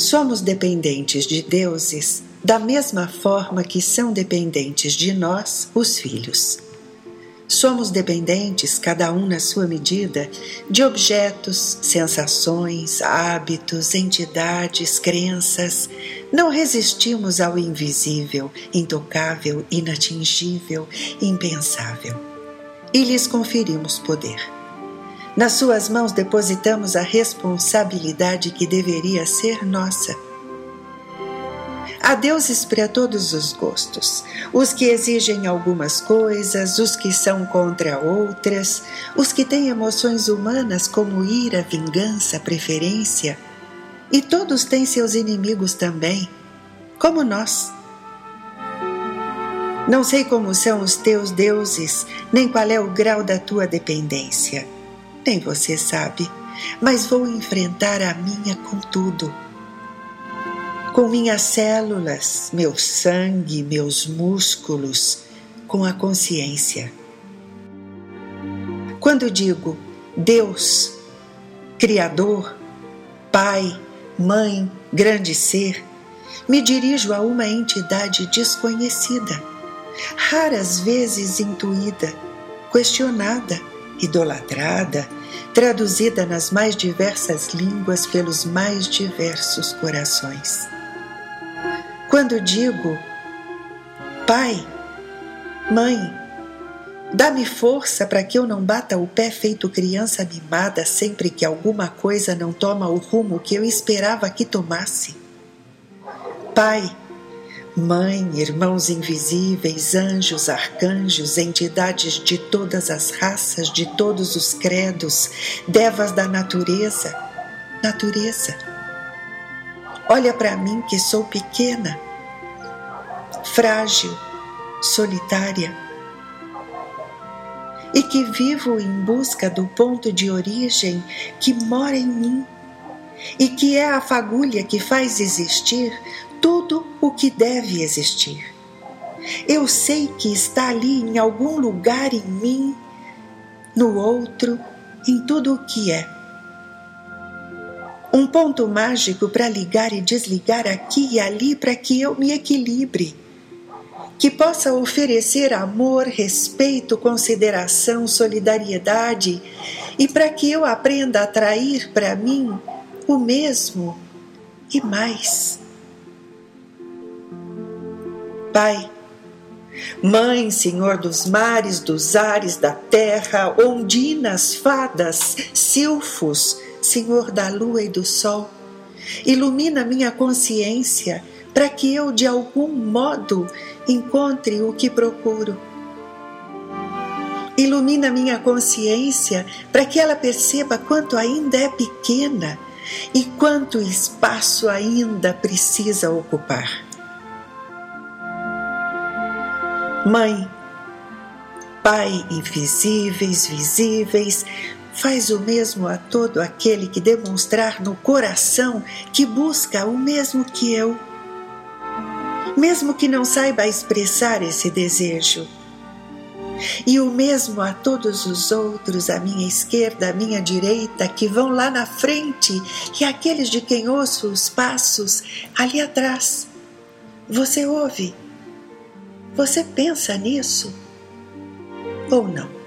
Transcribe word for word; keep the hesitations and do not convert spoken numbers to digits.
Somos dependentes de deuses da mesma forma que são dependentes de nós, os filhos. Somos dependentes, cada um na sua medida, de objetos, sensações, hábitos, entidades, crenças. Não resistimos ao invisível, intocável, inatingível, impensável. E lhes conferimos poder. Nas suas mãos depositamos a responsabilidade que deveria ser nossa. Há deuses para todos os gostos, os que exigem algumas coisas, os que são contra outras, os que têm emoções humanas como ira, vingança, preferência, e todos têm seus inimigos também, como nós. Não sei como são os teus deuses, nem qual é o grau da tua dependência, nem você sabe, mas vou enfrentar a minha com tudo. Com minhas células, meu sangue, meus músculos, com a consciência. Quando digo Deus, Criador, Pai, Mãe, grande ser, me dirijo a uma entidade desconhecida, raras vezes intuída, questionada, idolatrada, traduzida nas mais diversas línguas pelos mais diversos corações. Quando digo, Pai, Mãe, dá-me força para que eu não bata o pé feito criança mimada sempre que alguma coisa não toma o rumo que eu esperava que tomasse. Pai, Mãe, irmãos invisíveis, anjos, arcanjos, entidades de todas as raças, de todos os credos, devas da natureza, natureza. Olha para mim que sou pequena, frágil, solitária, e que vivo em busca do ponto de origem que mora em mim e que é a fagulha que faz existir tudo o que deve existir. Eu sei que está ali em algum lugar em mim, no outro, em tudo o que é. Um ponto mágico para ligar e desligar aqui e ali para que eu me equilibre, que possa oferecer amor, respeito, consideração, solidariedade e para que eu aprenda a atrair para mim o mesmo e mais. Pai, Mãe, Senhor dos mares, dos ares, da terra, ondinas, fadas, silfos, Senhor da lua e do sol, ilumina minha consciência para que eu, de algum modo, encontre o que procuro. Ilumina minha consciência para que ela perceba quanto ainda é pequena e quanto espaço ainda precisa ocupar. Mãe, Pai, invisíveis, visíveis, faz o mesmo a todo aquele que demonstrar no coração que busca o mesmo que eu, mesmo que não saiba expressar esse desejo. E o mesmo a todos os outros à minha esquerda, à minha direita, que vão lá na frente, e aqueles de quem ouço os passos ali atrás. Você ouve? Você pensa nisso? Ou não?